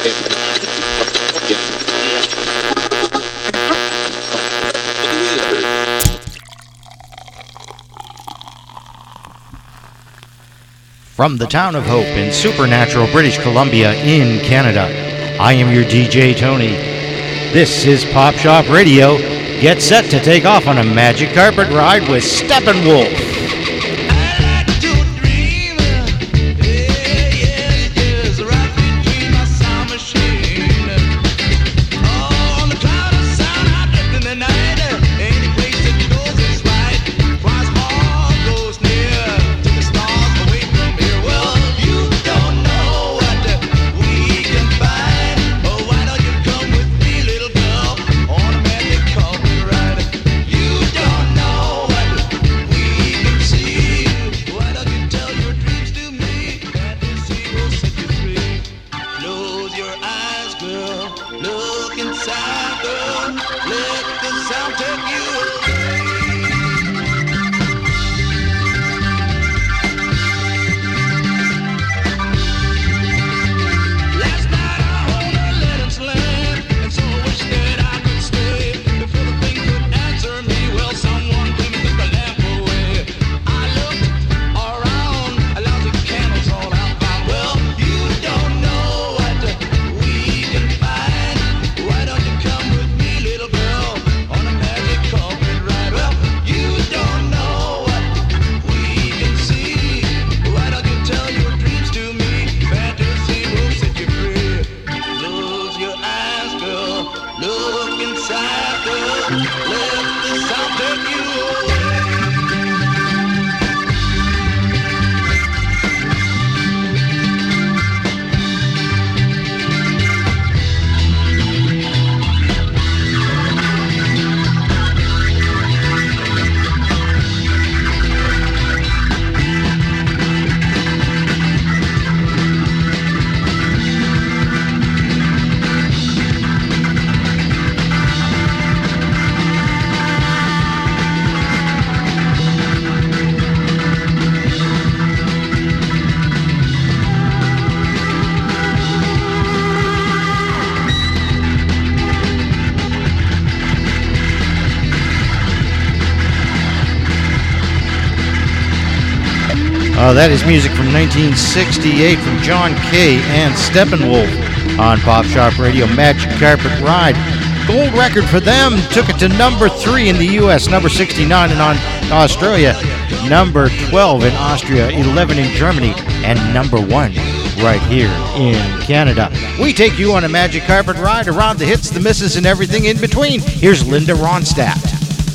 From the town of Hope in Supernatural, British Columbia in Canada, I am your DJ Tony. This is Pop Shop Radio. Get set to take off on a magic carpet ride with Steppenwolf. That is music from 1968 from John Kay and Steppenwolf on Pop Shop Radio. Magic Carpet Ride. Gold record for them. Took it to number 3 in the U.S., number 69 in Australia, number 12 in Austria, 11 in Germany, and number 1 right here in Canada. We take you on a Magic Carpet Ride around the hits, the misses, and everything in between. Here's Linda Ronstadt.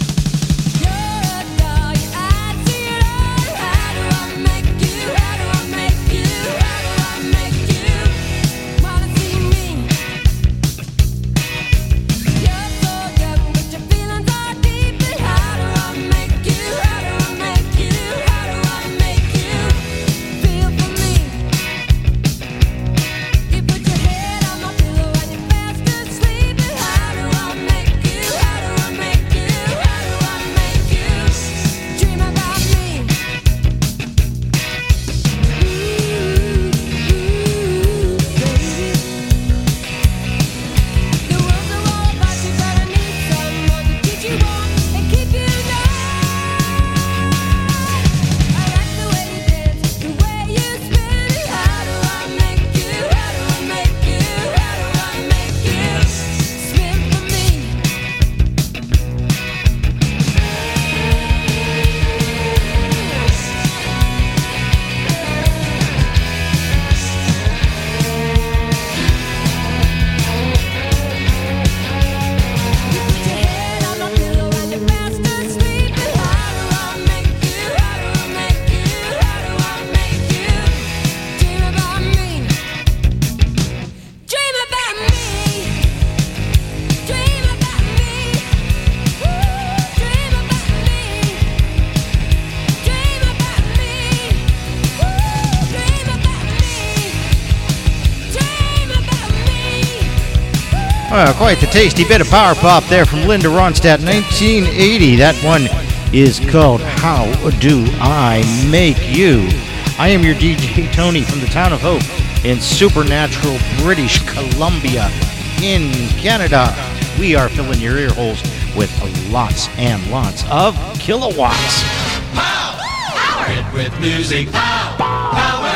Quite the tasty bit of power pop there from Linda Ronstadt, 1980. That one is called How Do I Make You? I am your DJ Tony from the town of Hope in Supernatural, British Columbia, in Canada. We are filling your ear holes with lots and lots of kilowatts. Pow! Power it with music. Pow! Power!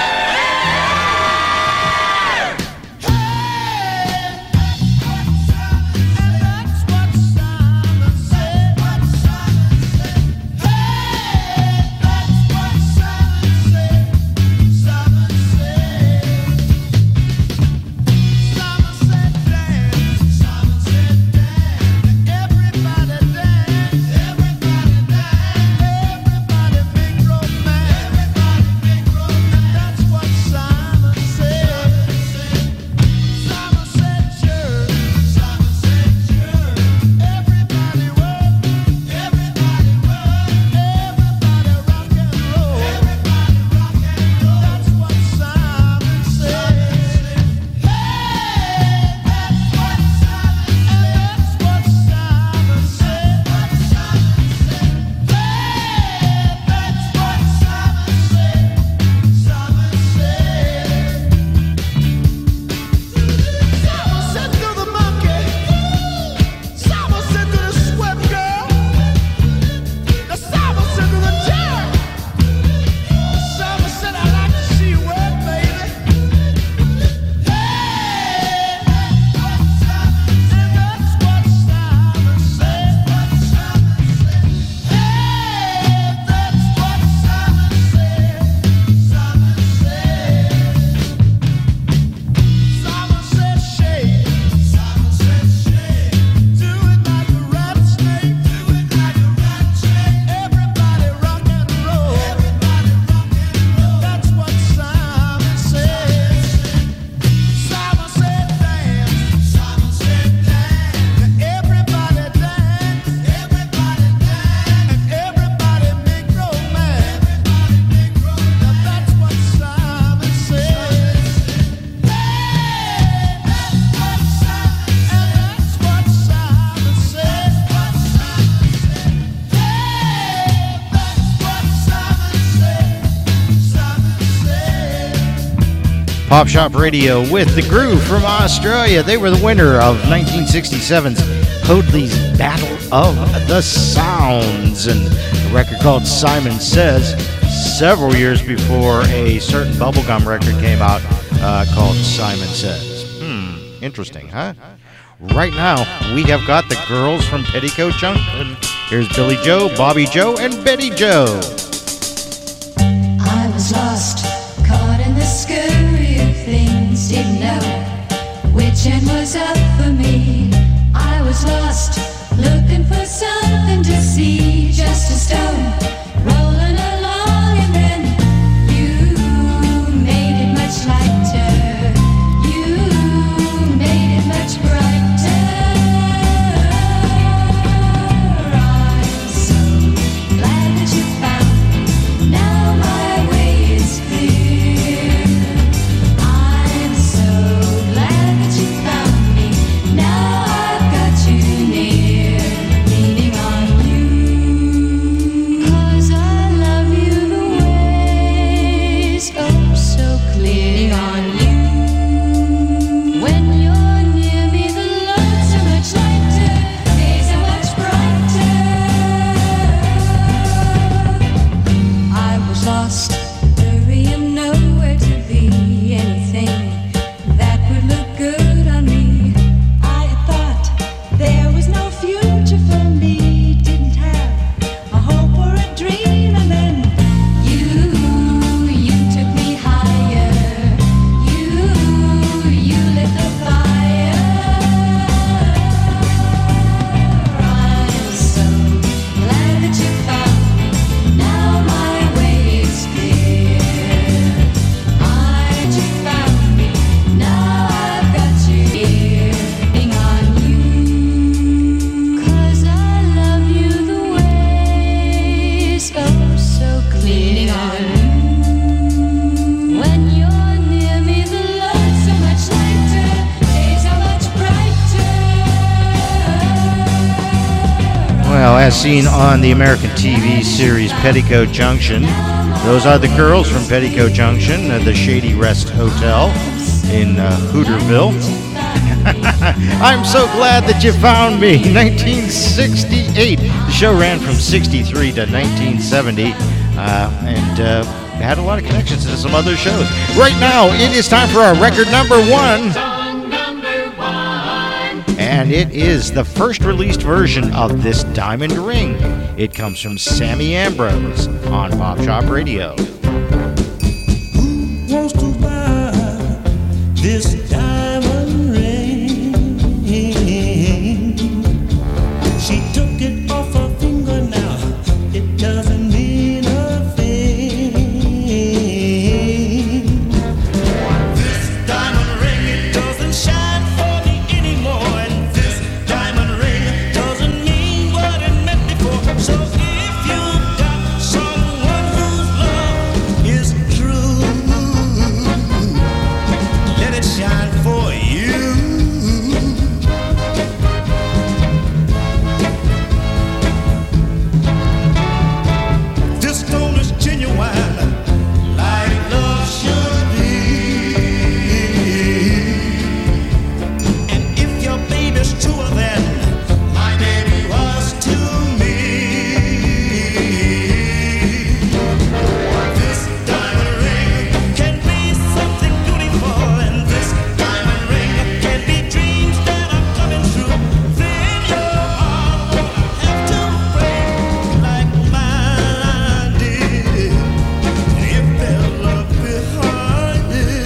Pop Shop Radio with The Groove from Australia. They were the winner of 1967's Hoadley's Battle of the Sounds, and a record called Simon Says, several years before a certain bubblegum record came out called Simon Says. Interesting, huh? Right now, we have got the girls from Petticoat Junction. Here's Billy Joe, Bobby Joe, and Betty Joe. I was lost, caught in the scurry of things, didn't know which end was up for me. I was lost, looking for something to see, just a stone rolling along, and then you made it much lighter, you made it much brighter. I'm so glad that you found me, now my way is clear. I'm so glad that you found me, now I've got you near, leaning on you, 'cause I love you the ways, oh so clear. Leaning on you, when you're near me the load's so much lighter, days are much brighter. I was lost, hurrying nowhere to be anything that would look good on me. I had thought there was no future for me, didn't have a hope or a dream, and then you took me higher, you lit the fire. I'm so glad that you found me, now my way is clear. You found me, now I've got you here, leaning on you, 'cause I love you the ways, oh so clear. Leaning on you, when you're near me the load's so much lighter, days are much brighter. Well, as seen on the American TV series Petticoat Junction, Those are the girls from Petticoat Junction, the Shady Rest Hotel in Hooterville. I'm so glad that you found me. 1968. The show ran from 63 to 1970 and had a lot of connections to some other shows. Right now, it is time for our record number one. And it is the first released version of this Diamond Ring. It comes from Sammy Ambrose on Pop Shop Radio. Who wants to buy this diamond ring? She took it off her finger now. It doesn't mean a thing. This diamond ring, it doesn't shine for me anymore. And this diamond ring doesn't mean what it meant before. So if you got someone whose love is true, let it shine for you. This stone is genuine, like love should be. And if your baby's truer than my baby was to me, this diamond ring can be something beautiful, and this diamond ring can be dreams that are coming true. Then your heart won't have to break like mine did. If there's love behind it.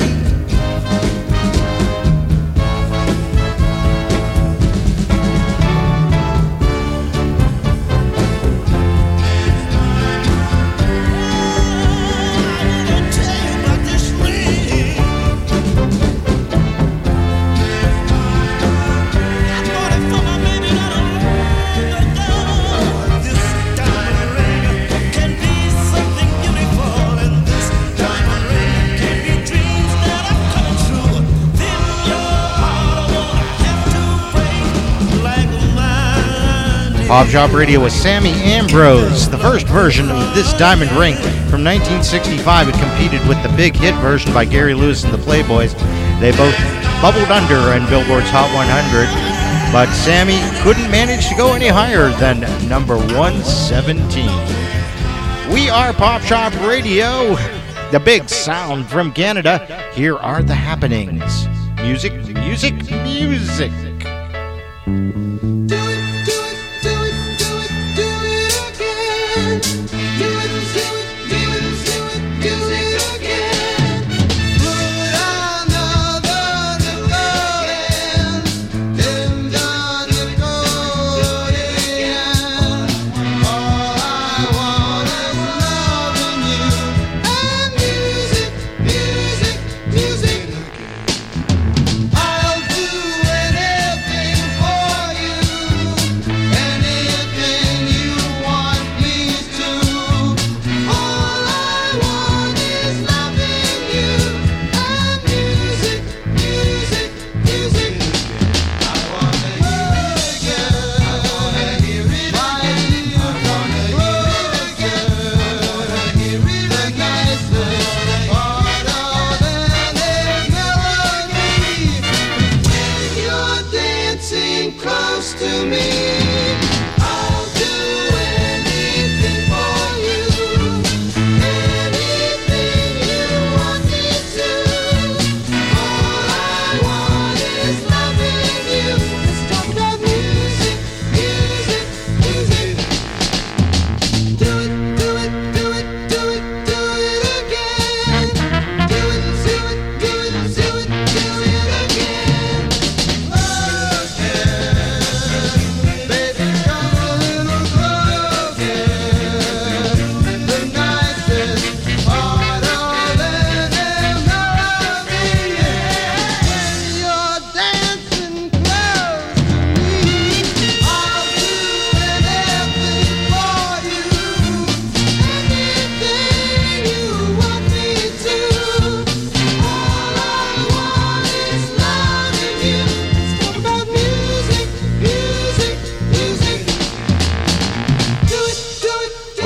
Pop Shop Radio with Sammy Ambrose, the first version of this Diamond Ring from 1965. It competed with the big hit version by Gary Lewis and the Playboys. They both bubbled under in Billboard's Hot 100, but Sammy couldn't manage to go any higher than number 117. We are Pop Shop Radio, the big sound from Canada. Here are the happenings. Music, music, music. I'll do anything for you.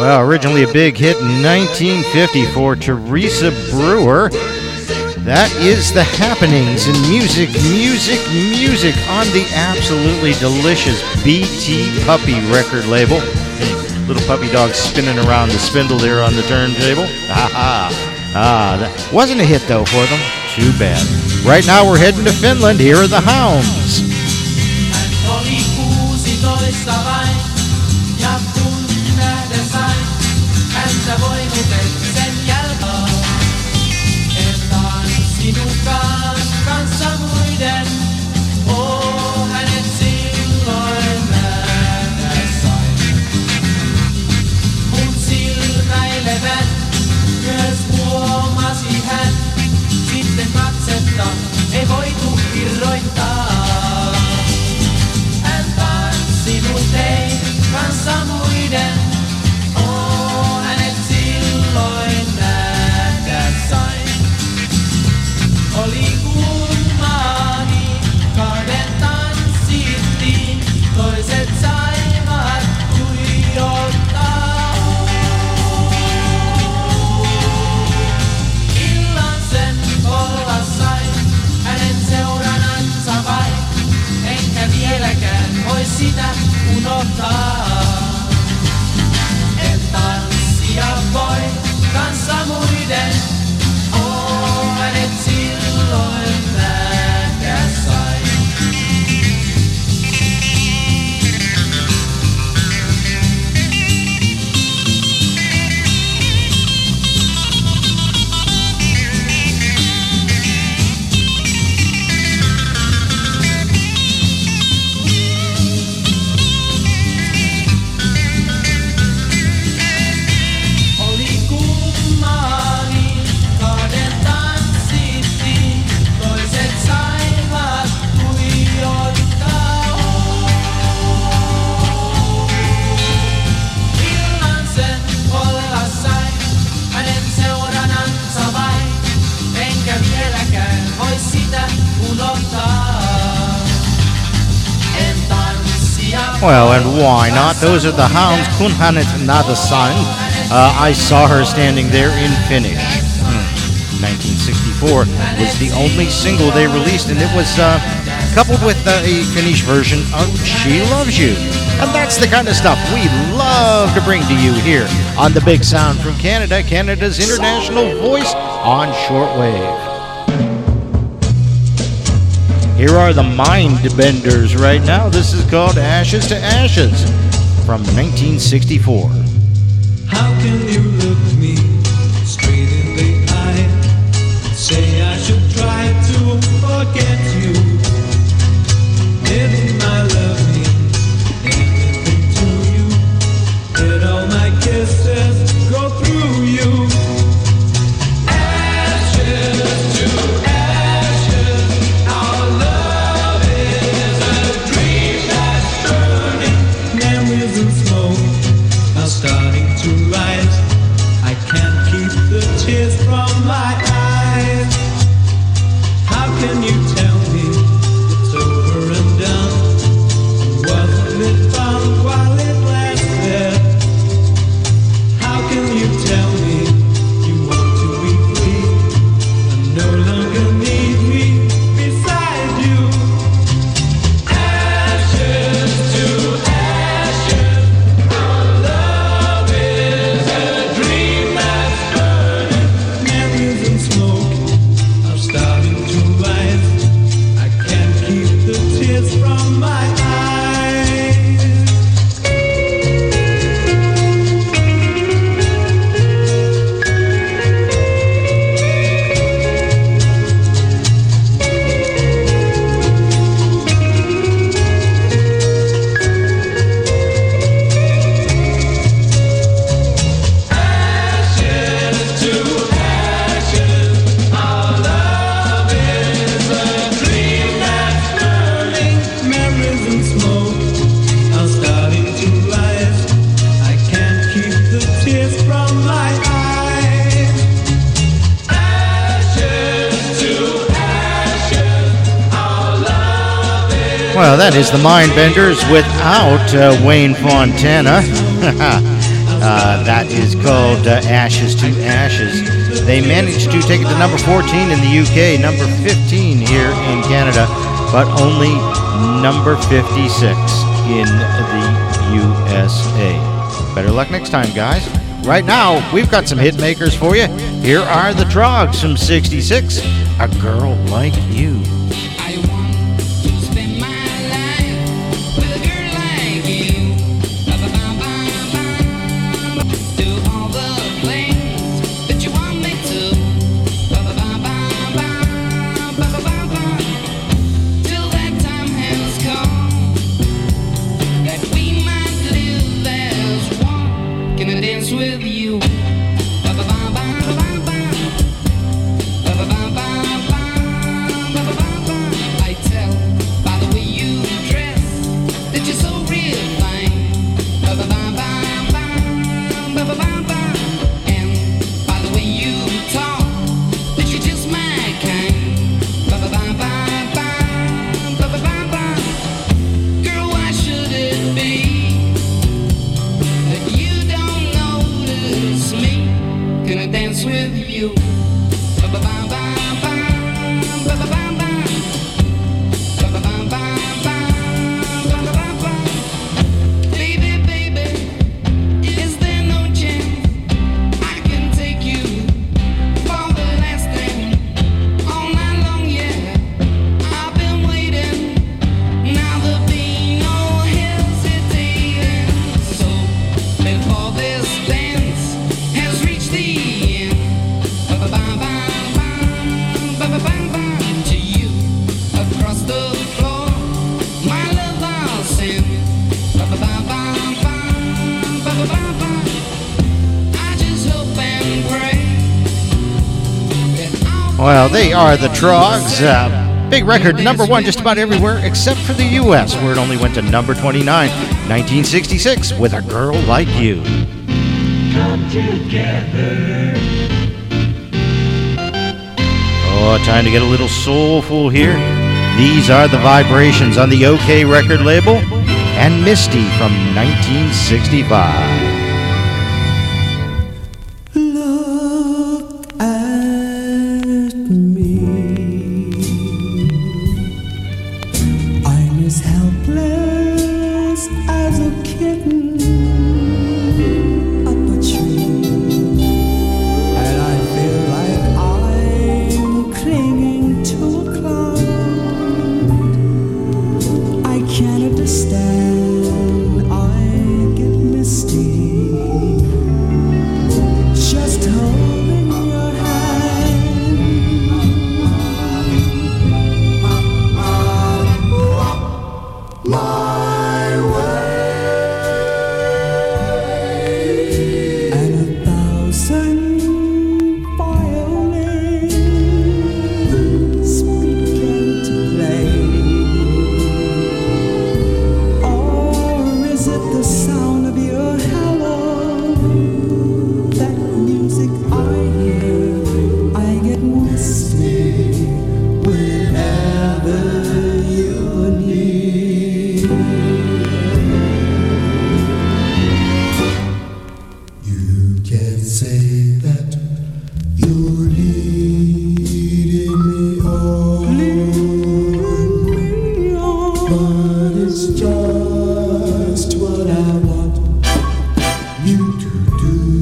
Well, originally a big hit in 1950 for Teresa Brewer. That is The Happenings in Music, Music, Music on the absolutely delicious BT Puppy record label. Little puppy dog spinning around the spindle there on the turntable. That wasn't a hit though for them. Too bad. Right now we're heading to Finland. Here are the Hounds. Oli 16 vain, ja kun nähdä sain, häntä voimutet sen jälkeen. En tanssinutkaan kanssa muiden, hänet silloin nähdä sain. Mun silmäilevän myös huomasi hän, sitten katsetta ei voitu irroittaa. Sinut ei kanssa muiden, hänet silloin nähdä sain. Oli kummani, kahden tanssittiin, toiset saivat tuijottaa. Illan sen olla sain, hänen seuranansa vain, enkä vieläkään voi sitä unohtaa. En tanssia voi kanssa muiden, hänet silloin nähdä sain. Well, and why not? Those are the Hounds, Kunhanet Nadasan. I saw her standing there in Finnish. 1964 was the only single they released, and it was coupled with a Finnish version of She Loves You. And that's the kind of stuff we love to bring to you here on The Big Sound from Canada, Canada's international voice on shortwave. Here are the Mindbenders right now. This is called Ashes to Ashes from 1964. How can you look me straight in the eye and say I should try to forget you? Didn't I love me anything to you? Did all my kisses go through you? Ashes to ashes, our love is a dream that's burning. Memories and smoke are starting to rise. I can't keep the tears from my eyes. How can you tell me it's over and done? Wasn't it fun while it lasted? How can you tell me you want to be free and no longer need me beside you? Ashes to ashes, our love is a dream that's burning. Memories and smoke are starting to rise. I can't keep the tears from my eyes. Ashes to ashes, our love is a dream that's burning. Memories and smoke are starting to rise. I can't keep the tears from my eyes. Ashes to ashes, our love is. Well, that is the Mindbenders without Wayne Fontana. That is called Ashes to Ashes. They managed to take it to number 14 in the UK, number 15 here in Canada, but only number 56 in the USA. Better luck next time, guys. Right now, we've got some hit makers for you. Here are the Trogs from 66, A Girl Like You. I want to spend my life with a girl like you. Ba-ba-ba-ba-ba. Do all the things that you want me to. Ba-ba-ba-ba-ba. Ba-ba-ba-ba. Till that time has come that we might live as one. Can I dance with you? Ba-ba-ba-ba-ba-ba. I tell by the way you dress that you're so real fine. And by the way you talk that you're just my kind. Girl, why should it be that you don't notice me? Can I dance with you? Baby, baby, is there no chance I can take you for the last thing all night long? Yeah, I've been waiting. Now there'll be no hesitating. So before this dance has reached the end, to you across the floor, my love I'll send. I just hope and pray that I'll Well, they are the Trogs. Big record, number one just about everywhere except for the US, where it only went to number 29, 1966, with A Girl Like You. Oh, time to get a little soulful here. These are the Vibrations on the OK record label, and Misty from 1965. Look at me. I'm as helpless as a kitten up a tree, and I feel like I'm clinging to a cloud. I can't understand. I get misty. Just holding your hand. My way. And 1,000 violins began to play. Or is it the sound of your hello? That music I hear, I get misty whenever you're near. You can say that you're leading me on, but it's just what I want you to do.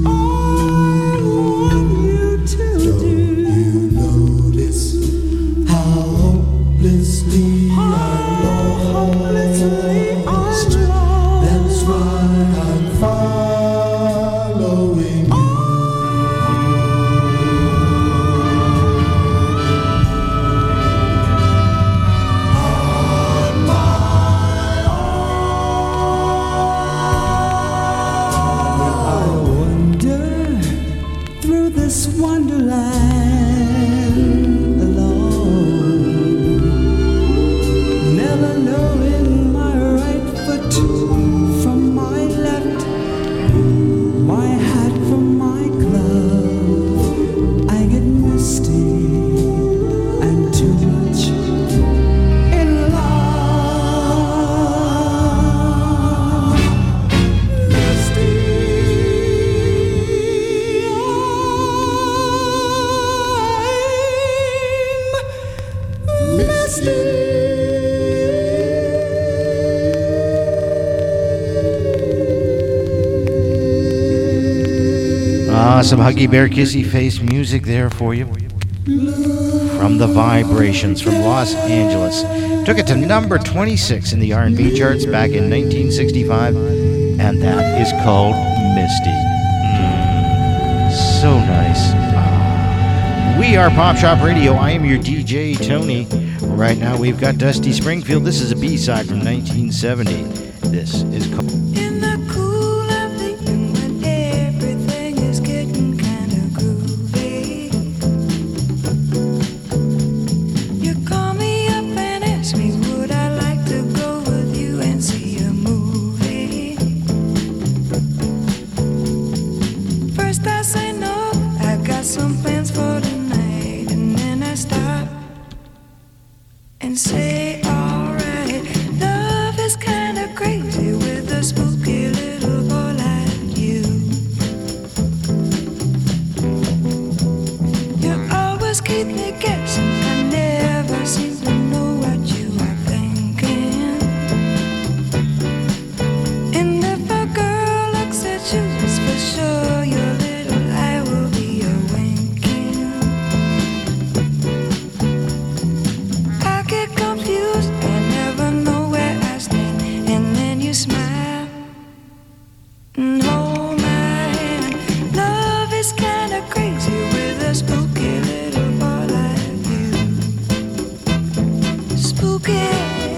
Don't you notice how hopelessly I'm lost? That's why I'm following you. On my own. Some Huggy Bear Kissy Face music there for you. From the Vibrations from Los Angeles. Took it to number 26 in the R&B charts back in 1965, and that is called Misty. So nice. We are Pop Shop Radio. I am your DJ, Tony. Right now we've got Dusty Springfield. This is a B-side from 1970. This is called... In the cool of the evening when everything is getting kind of groovy, you call me up and ask me would I like to go with you and see a movie. First I say no, I've got some plans for tonight, and then I stop and say alright. Love is kinda crazy with a spooky little boy like you. You always keep me guessing, I never seem to know what you are thinking. And if a girl looks at you, it's for sure your little eye will be a winking. I get confused, I never know where I stand, and then you smile and hold my hand. Love is kinda crazy with a spooky little boy like you. Spooky.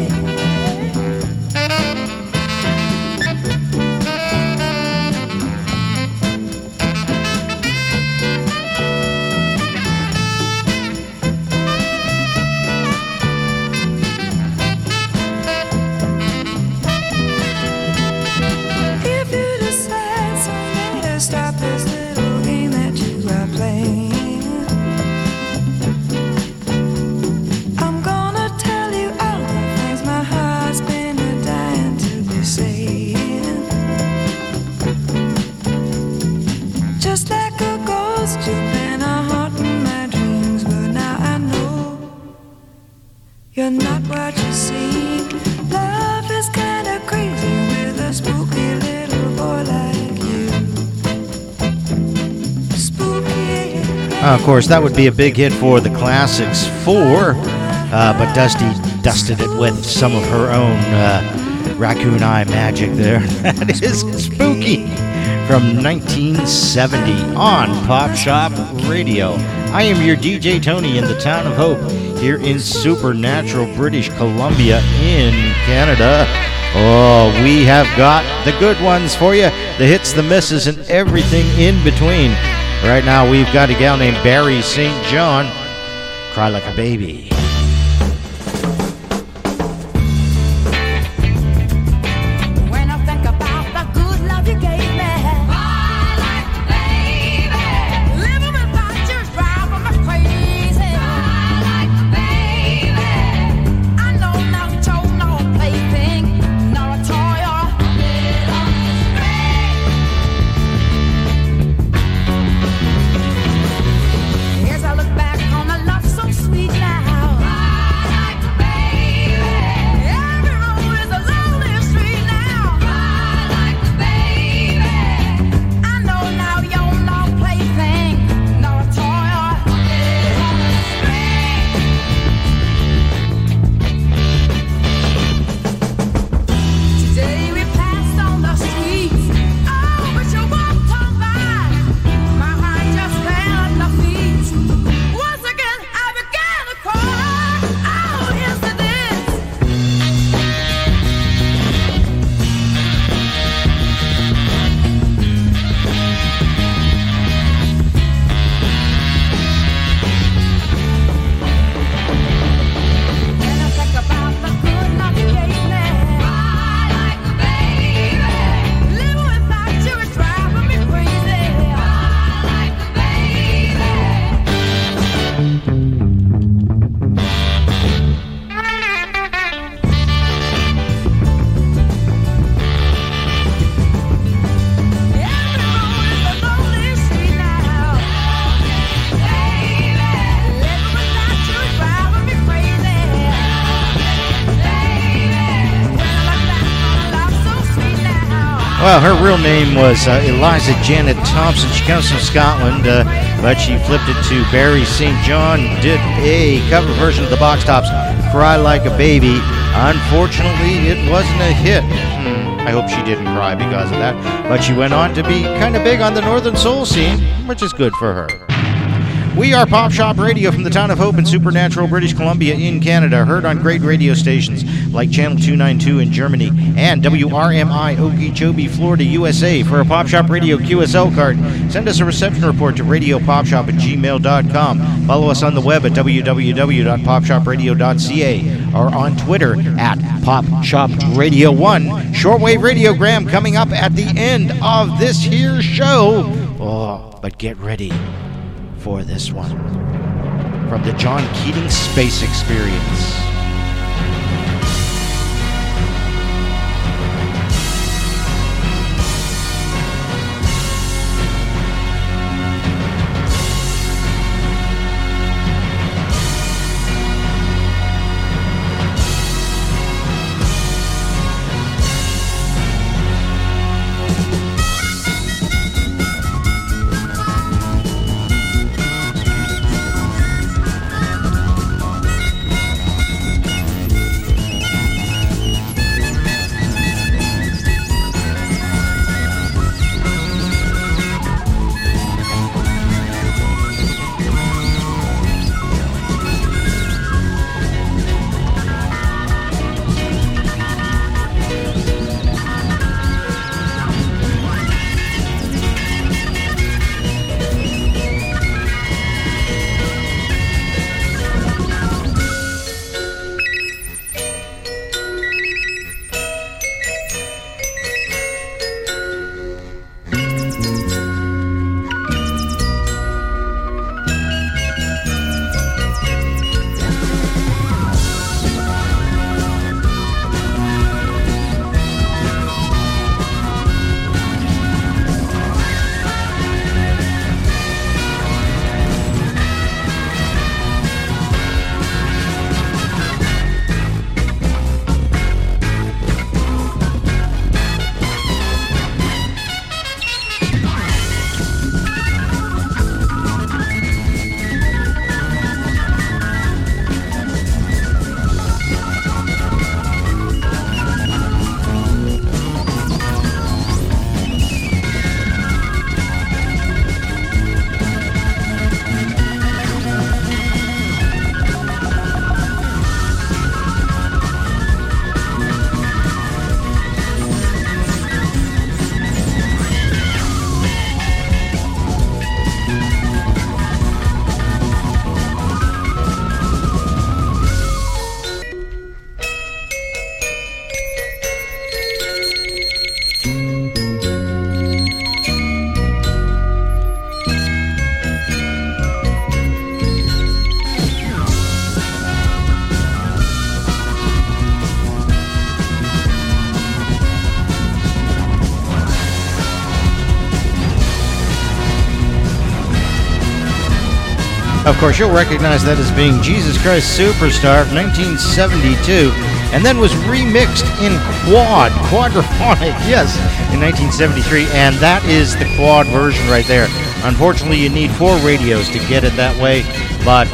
If you decide someday to stop this little game that you are playing, I'm gonna tell you all the things my heart's been dying to be saying. Just like a ghost, you've been a haunting my dreams, but now I know you're not what you seem. Love is kinda crazy with a spooky little boy like you. Spooky. Of course, that would be a big hit for the Classics 4, but Dusty dusted it with some of her own raccoon eye magic there. That is Spooky from 1970 on Pop Shop Radio. I am your DJ Tony in the town of Hope here in Supernatural, British Columbia in Canada. Oh, we have got the good ones for you, the hits, the misses, and everything in between. Right now, we've got a gal named Barry St. John, Cry Like a Baby. When I think about the good love you gave me, cry like a baby. Living without you is driving me crazy. Cry like a baby. I know now you chose no plaything, nor a toy or a little string. As I look back on a love so sweet now, Well, her real name was Eliza Janet Thompson. She comes from Scotland, but she flipped it to Barry St. John, did a cover version of the Box Tops' Cry Like a Baby. Unfortunately, it wasn't a hit. I hope she didn't cry because of that. But she went on to be kind of big on the Northern Soul scene, which is good for her. We are Pop Shop Radio from the town of Hope in Supernatural, British Columbia in Canada, heard on great radio stations like Channel 292 in Germany and WRMI Okeechobee, Florida, USA. For a Pop Shop Radio QSL card, send us a reception report to radiopopshop@gmail.com. Follow us on the web at www.popshopradio.ca or on Twitter at PopShopRadio1. Shortwave radiogram coming up at the end of this here show. Oh, but get ready for this one from the John Keating Space Experience. Of course, you'll recognize that as being Jesus Christ Superstar of 1972, and then was remixed in quadraphonic, yes, in 1973, and that is the quad version right there. Unfortunately, you need 4 radios to get it that way, but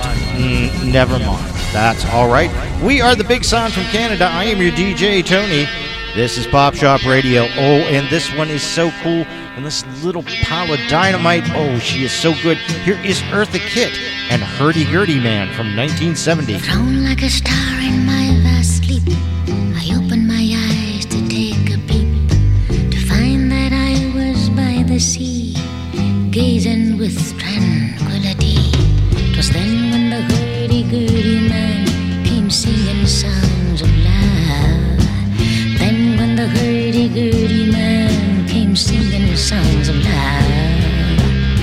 never mind. That's all right. We are the Big Sound from Canada. I am your DJ, Tony. This is Pop Shop Radio. Oh, and this one is so cool. And this little pile of dynamite, oh, she is so good. Here is Eartha Kitt and Hurdy-Gurdy Man from 1970. Thrown like a star in my vast sleep, I opened my eyes to take a peep, to find that I was by the sea, gazing with tranquility. 'Twas then when the hurdy-gurdy man came singing songs of love. Then when the hurdy-gurdy man came singing songs of love.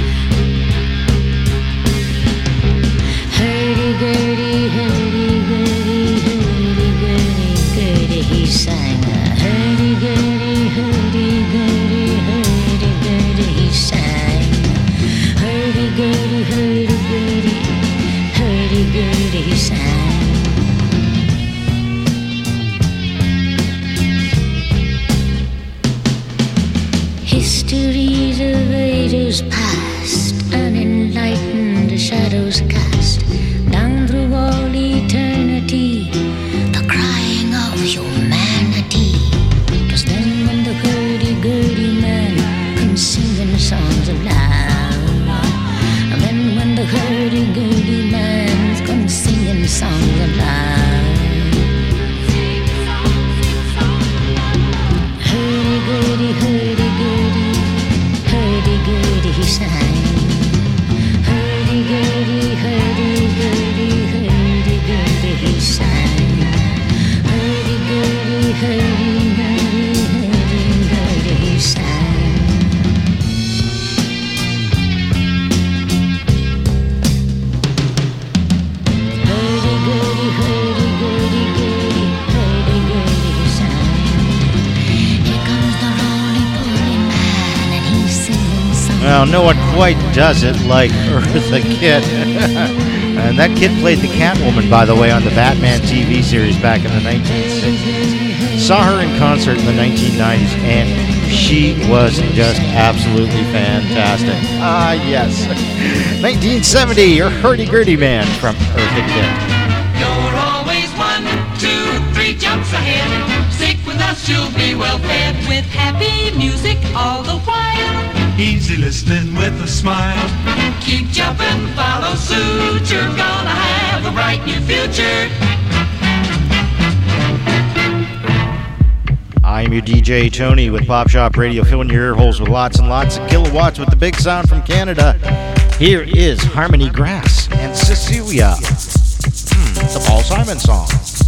Hurdy-gurdy, hurdy-gurdy, hurdy-gurdy, gurdy, he sang. Hurdy-gurdy, hurdy-gurdy, hurdy-gurdy, he sang. Hurdy-gurdy, hurdy-gurdy, hurdy-gurdy, he sang. ages past, unenlightened shadows cast down through all eternity, the crying of humanity. 'Twas then when the hurdy-gurdy man came singing songs of love. And then when the hurdy-gurdy man come singing songs of love. Hurdy-gurdy, hurdy-gurdy, hurdy-gurdy he sang. Hurdy-gurdy, hurdy-gurdy, hurdy-gurdy he sang. Hurdy-gurdy, hurdy-gurdy, hurdy-gurdy he sang. Hurdy-gurdy, hurdy-gurdy, gurdy, hurdy-gurdy he sang. Here comes the roly-poly man and he's singing songs. Well, no one quite does it like Eartha Kitt. And that kid played the Catwoman, by the way, on the Batman TV series back in the 1960s. Saw her in concert in the 1990s, and she was just absolutely fantastic. Ah, yes. 1970, your hurdy-gurdy man from Eartha Kitt. You're always 1, 2, 3 jumps ahead. Stick with us, you'll be well fed. With happy music all the while. Easy listening with a smile. Keep jumping, follow suit. You're gonna have a bright new future. I'm your DJ Tony with Pop Shop Radio, filling your ear holes with lots and lots of kilowatts with the big sound from Canada. Here is Harmony Grass and Cecilia. The Paul Simon song.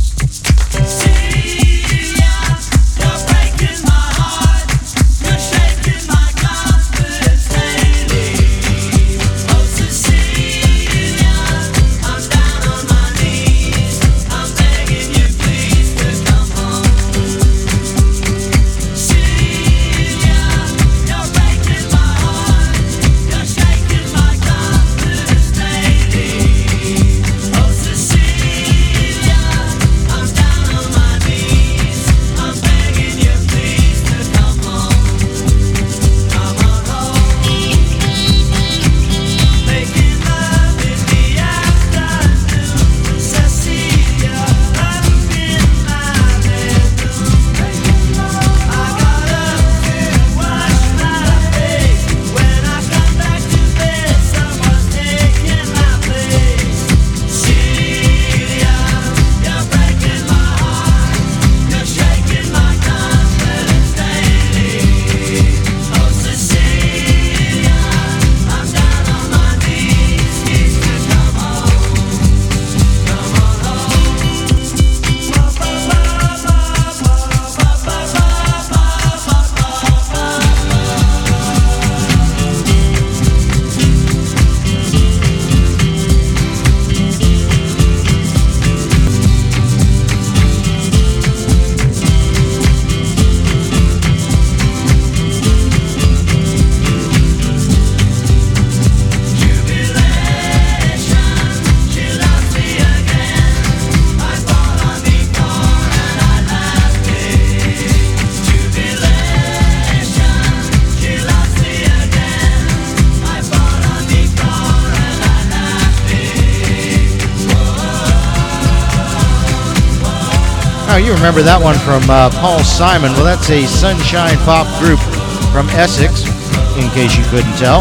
Oh, you remember that one from Paul Simon. Well, that's a sunshine pop group from Essex, in case you couldn't tell.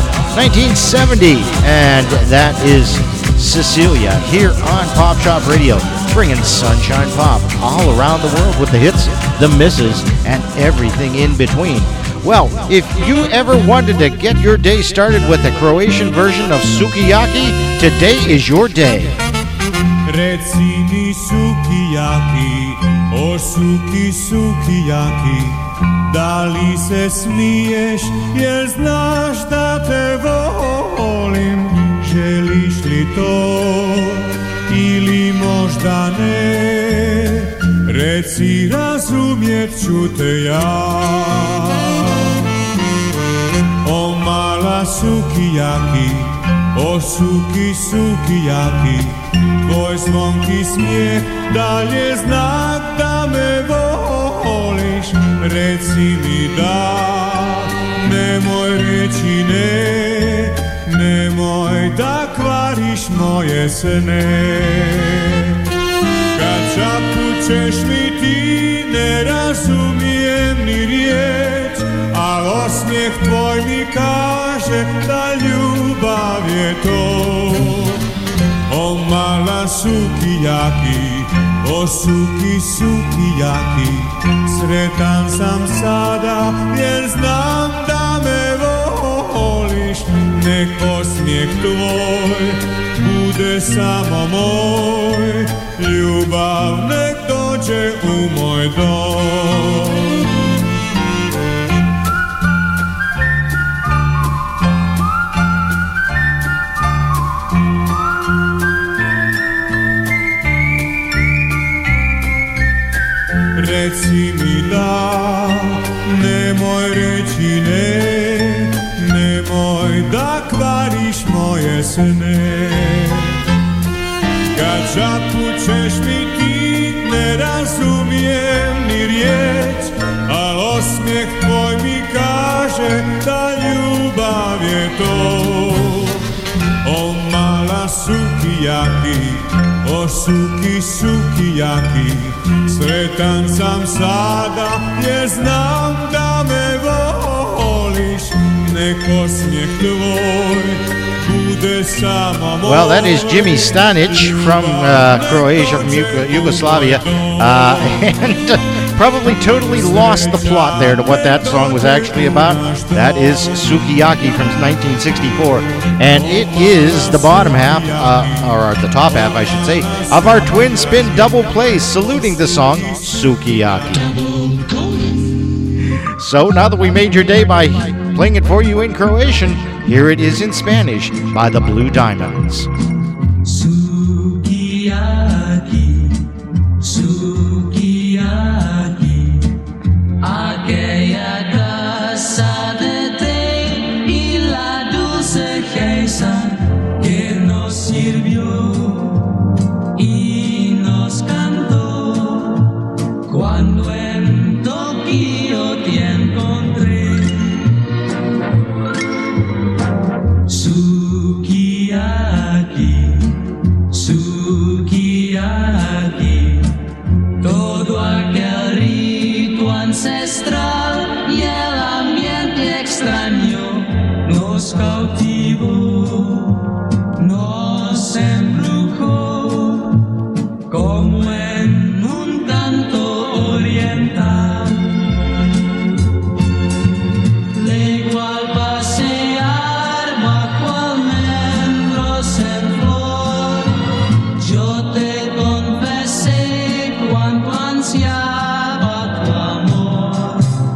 1970, and that is Cecilia here on Pop Shop Radio, bringing sunshine pop all around the world with the hits, the misses, and everything in between. Well, if you ever wanted to get your day started with a Croatian version of Sukiyaki, today is your day. Reci mi sukiyaki, o suki sukiyaki, da li se smiješ, jer znaš da te volim, želiš li to, ili možda ne, reci razumjet ću te ja. O mala sukiyaki, o suki sukiyaki, tvoj zvonki smijeh dalje znak da me voliš. Reci mi da, nemoj reći ne, moje sne. Kad šapućeš mi ti ne razumijem ni riječ, al osmijeh tvoj mi kaže da ljubav je to. O mala sukiyaki, o sukiyaki, sretan sam sada jer znam da me voliš. Nek osmijeh tvoj bude samo moj, ljubav nek dođe u moj dom. Reci mi da, nemoj reći ne, nemoj da kvariš moje sne. Kad šapućeš mi ti ne razumijem ni riječ, al osmijeh tvoj mi kaže da ljubav je to. O mala sukiyaki, o sukiyaki, sretan sam sada jer znam da me voliš. Nek osmijeh tvoj bude samo moj. Well, that is Jimmy Stanic from Croatia, from Yugoslavia, and probably totally lost the plot there to what that song was actually about. That is Sukiyaki from 1964, and it is the bottom half, or the top half, I should say, of our twin spin double play, saluting the song Sukiyaki. So now that we made your day by playing it for you in Croatian, here it is in Spanish by the Blue Diamonds. Sukiyaki, sukiyaki, aquella casa de té y la dulce geisa que nos sirvió y nos cantó cuando en Tokio te encontré. Sukiyaki, sukiyaki, todo aquel rito ancestral y el ambiente extraño nos cautivó, nos embrujó como en un canto oriental. Lego al pasear bajo almendros en flor, yo te confesé cuánto ansiaba tu amor.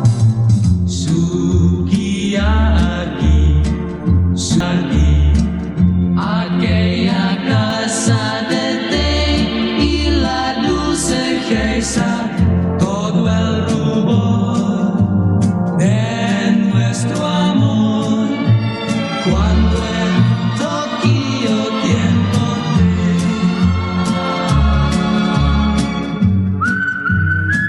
Sukiyaki, sukiyaki, aquella casa de té y la dulce geisa, todo el rubor de nuestro amor, cuando en Tokio te encontré.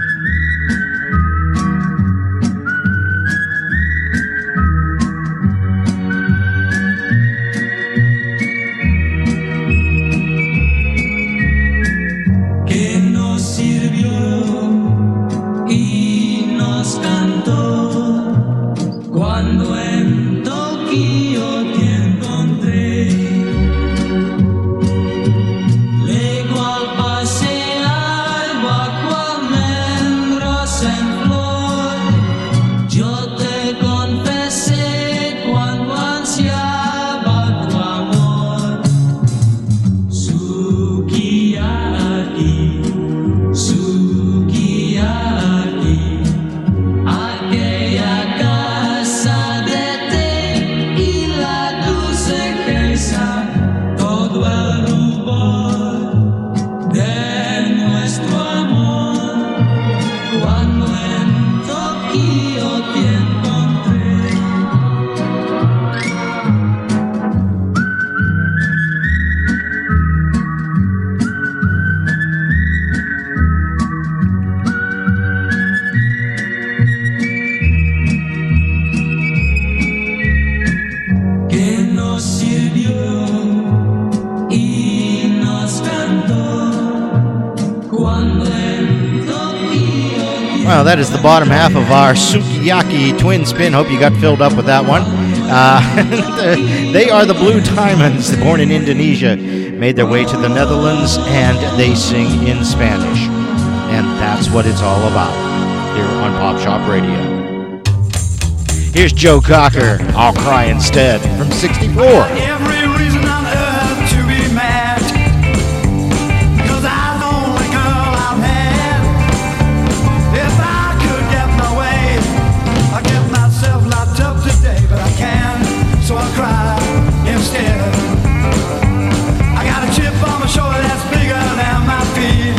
Well, that is the bottom half of our Sukiyaki twin spin. Hope you got filled up with that one. They are the Blue Diamonds, born in Indonesia, made their way to the Netherlands, and they sing in Spanish. And that's what it's all about here on Pop Shop Radio. Here's Joe Cocker, I'll Cry Instead, from 64. Every reason on earth to be mad, 'cause I'm the only girl I've had. If I could get my way, I'd get myself locked up today, but I can't, so I cry instead. I got a chip on my shoulder that's bigger than my feet.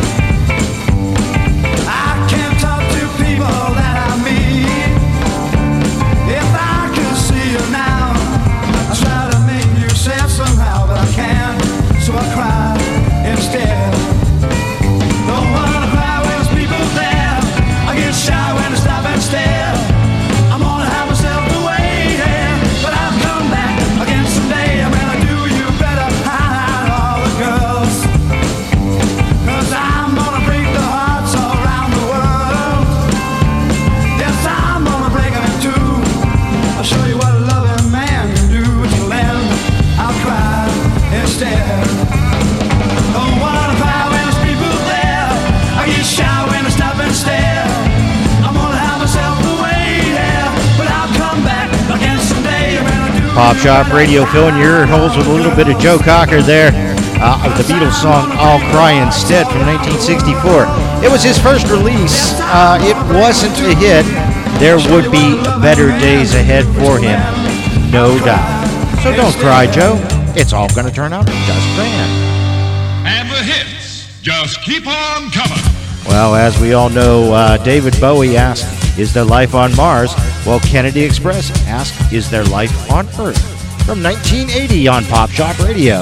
I can't talk to people that I meet. If I could see you now, I try to make you sad somehow, but I can't, so I cry instead. Don't wanna cry when there's people there. I get shy when I stop and stare. I'm gonna have myself to wait, yeah, but I'll come back again someday. I'm gonna do you better, all the girls, 'cause I'm gonna break the hearts all around the world. Yes, I'm gonna break them in two. I'll show you what a loving man can do. Till then, I'll cry instead. Don't wanna cry when there's people there. I get shy when I stop and stare. I'm gonna have myself to wait, yeah, but I'll come back again someday. I'm gonna do Pop you Shop better. Radio, filling your ear holes with a little bit of Joe Cocker there. Of the Beatles song I'll Cry Instead from 1964. It was his first release. It wasn't a hit. There would be better days ahead for him, no doubt. So don't cry, Joe. It's all going to turn out just grand. And the hits just keep on coming. Well, as we all know, David Bowie asked, is there life on Mars? Well, Kennedy Express asked, is there life on Earth? From 1980 on Pop Shop Radio.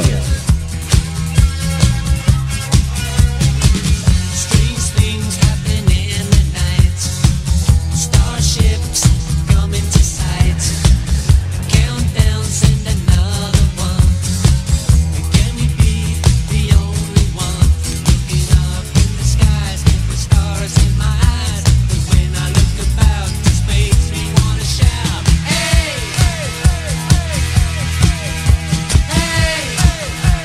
Strange things happen in the night. Starships come into sight. Countdown, send another one. Can we be the only one? Looking up in the skies with the stars in my eyes. But when I look about, this makes me wanna shout. Hey, hey, hey, hey, hey.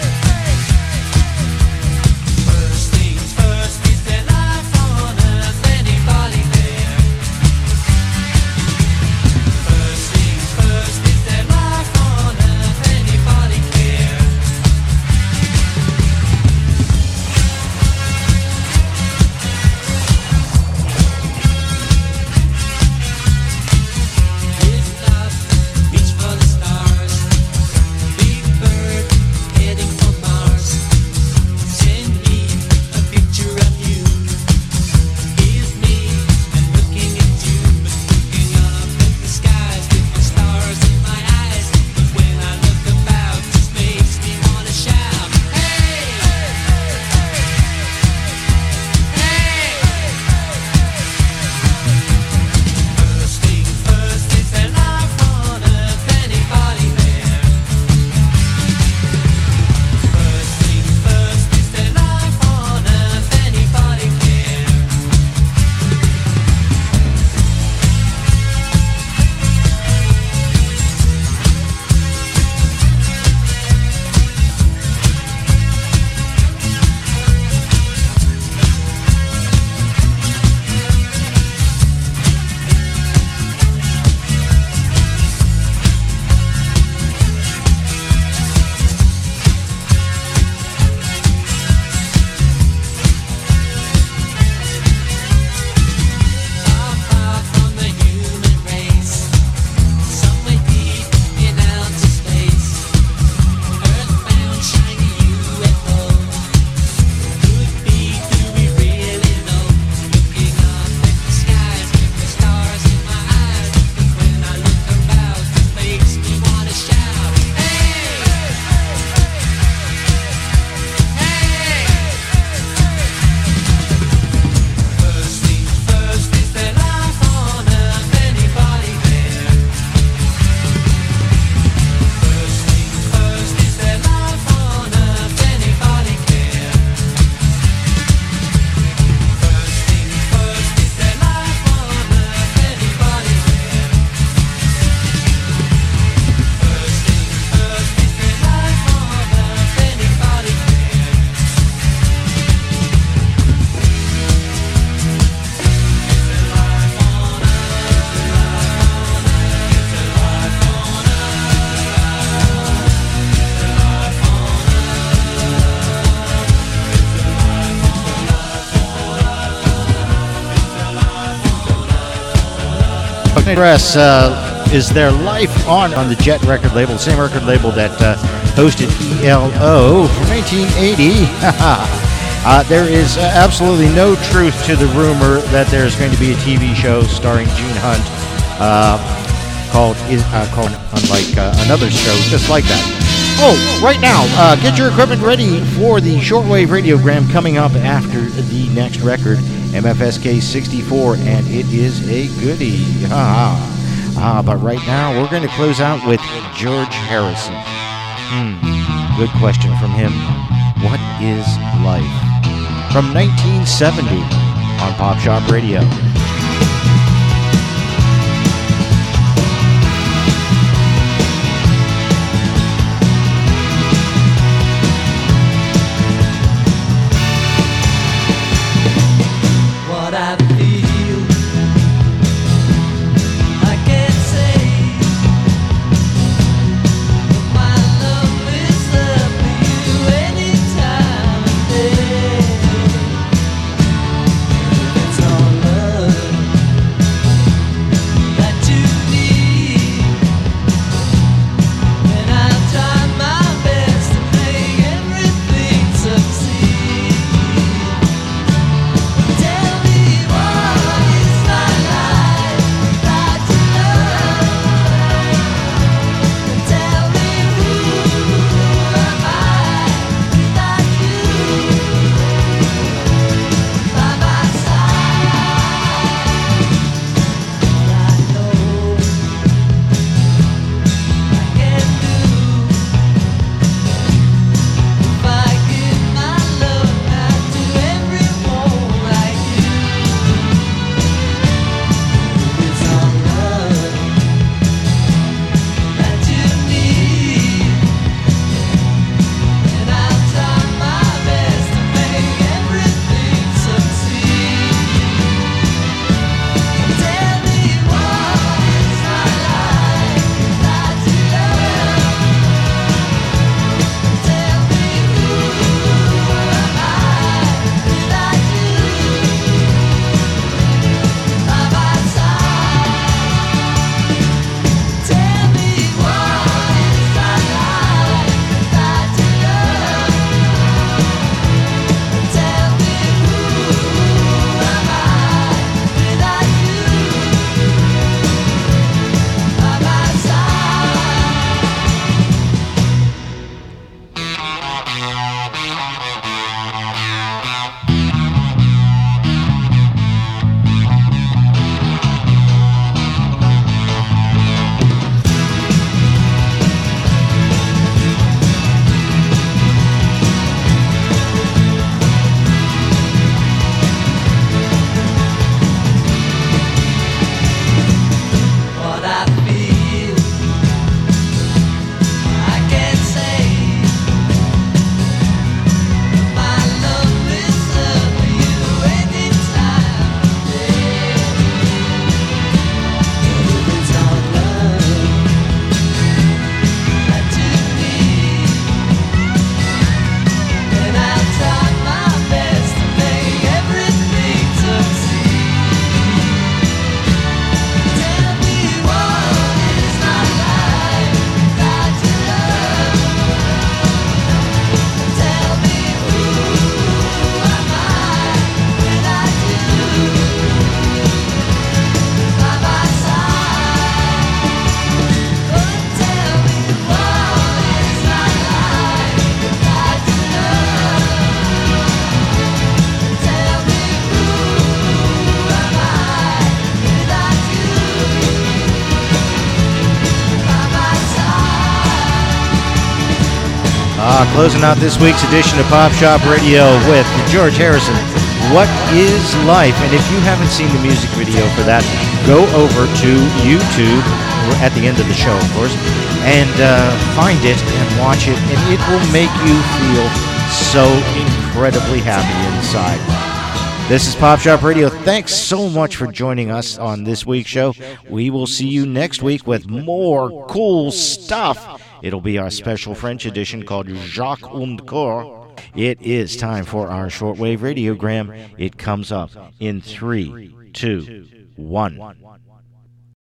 Press is their life on the Jet record label, the same record label that hosted ELO from 1980. There is absolutely no truth to the rumor that there's going to be a TV show starring Gene Hunt called unlike another show just like that. Oh, right now, get your equipment ready for the shortwave radiogram coming up after the next record, MFSK 64, and it is a goodie. But right now, we're going to close out with George Harrison. Good question from him. What is life? From 1970 on Pop Shop Radio. What I feel, I can't say. My love is there for you anytime, day. It's all love that you need, and I'll try my best to make everything succeed. Tell me what is my life without your love? Tell me who am I without you by my side? I know I can do if I give my love out to everyone like you. It's all love that you need, and I'll try my best to make everything succeed. Tell me what is my life without your love? Tell me who am I without you by my side? Tell me what is my life without your love? Tell me who am I without you by my What I feel, I can't say. My love is there for you anytime, day. It's all love that you need, and I'll try my best to make everything succeed. Tell me what is my life without your love? Tell me who am I without you by my side? Oh, tell me what is my life without your love? Tell me who am I without you by my side? Closing out this week's edition of Pop Shop Radio with George Harrison. What is life? And if you haven't seen the music video for that, go over to YouTube at the end of the show, of course, and find it and watch it, and it will make you feel so incredibly happy inside. This is Pop Shop Radio. Thanks so much for joining us on this week's show. We will see you next week with more cool stuff. It'll be our special French edition called Jacques und Coeur. It is time for our shortwave radiogram. It comes up in 3, 2, 1.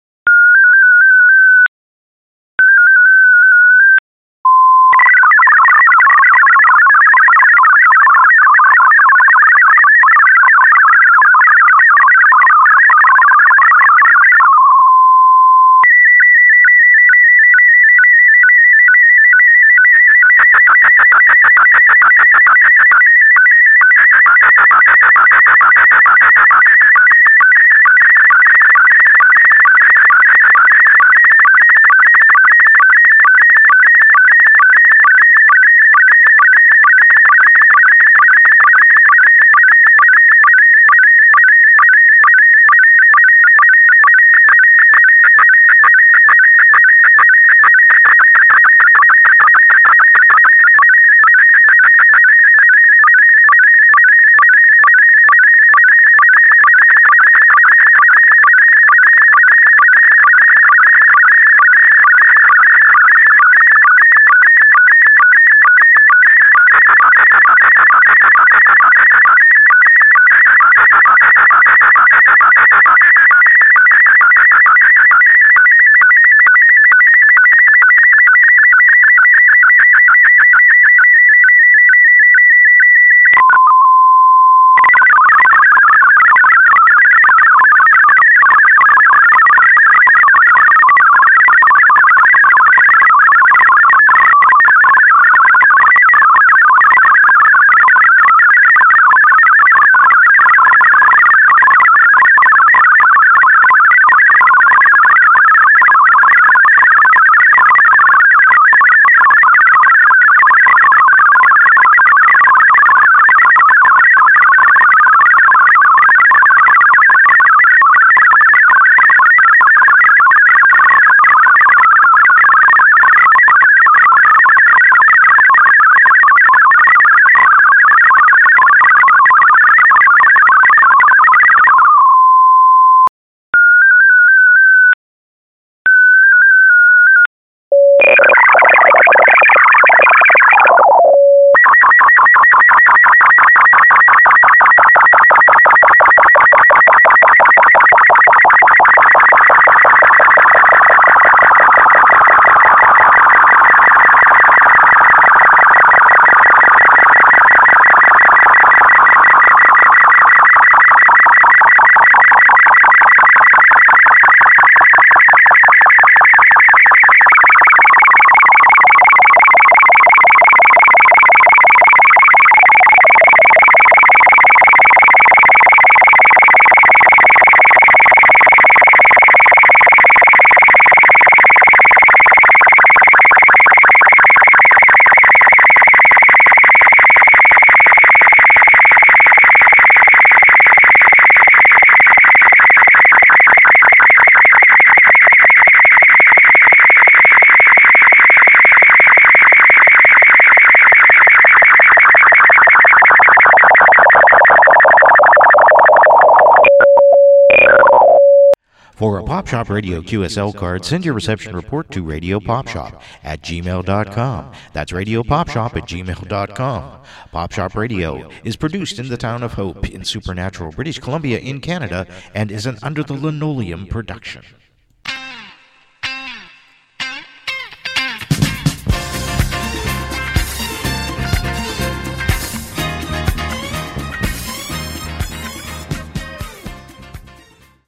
For a Pop Shop Radio QSL card, send your reception report to radiopopshop@gmail.com. That's radiopopshop@gmail.com. Pop Shop Radio is produced in the town of Hope in Supernatural, British Columbia in Canada, and is an Under the Linoleum production.